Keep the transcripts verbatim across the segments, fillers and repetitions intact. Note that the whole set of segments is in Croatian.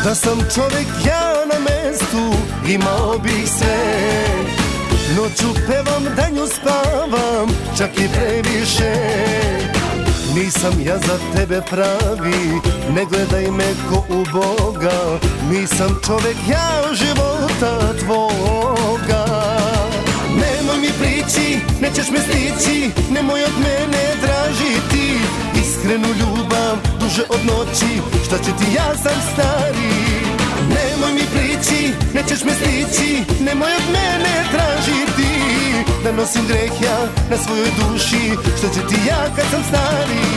Da sam čovjek ja na mestu, imao bih sve. Noću pevam, danju spavam, čak i previše. Nisam ja za tebe pravi, ne gledaj me ko u Boga. Nisam čovjek ja života tvoga. Nemoj mi prići, nećeš me stići, nemoj od mene tražiti iskrenu ljubav, duže od noći, šta će ti, ja sam stari. Nemoj mi prići, nećeš me stići, nemoj od mene tražiti da nosim greh ja na svojoj duši, šta će ti ja kad sam stari.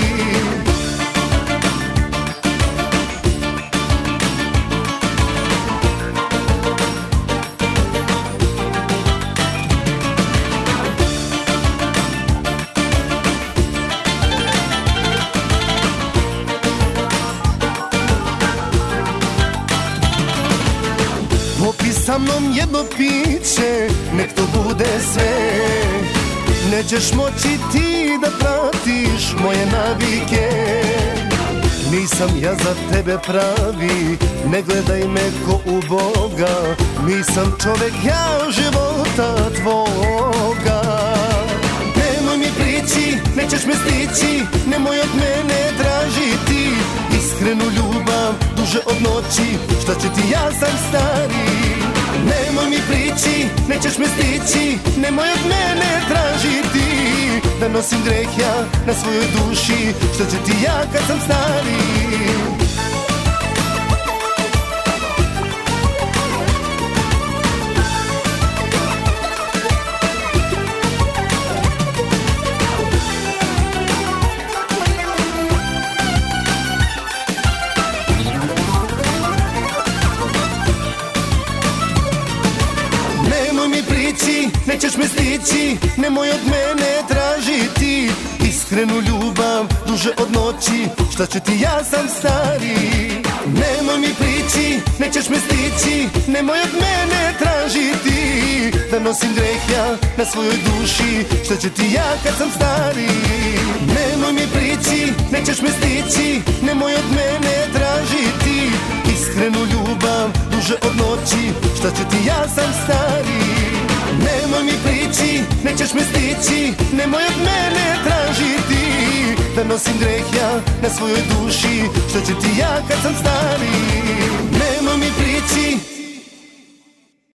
Popi sa mnom jedno piće, nek to bude sve. Nećeš moći ti da pratiš moje navike. Nisam ja za tebe pravi, ne gledaj me ko u Boga. Nisam čovjek ja života tvoga. Nemoj mi prići, nećeš me stići, nemoj od mene tražiti iskrenu ljubav, duže od noći, šta će ti, ja sam stari. Nemoj mi prići, nećeš me stići, nemoj od mene tražiti da nosim greh ja na svojoj duši, šta će ti ja kad sam stari. Nećeš me stići, nemoj od mene tražiti iskrenu ljubav, duže od noći, šta će ti, ja sam stari. Nemoj mi prići, nećeš me stići, nemoj od mene tražiti da nosim greh ja na svojoj duši, šta će ti ja kad sam stari. Nemoj mi prići, nećeš me stići, nemoj od mene tražiti iskrenu ljubav, duže od noći, šta će ti, ja sam stari. Nemoj mi prići, nećeš me stići, nemoj od mene tražiti da nosim greh ja na svojoj duši, šta će ti ja kad sam stari.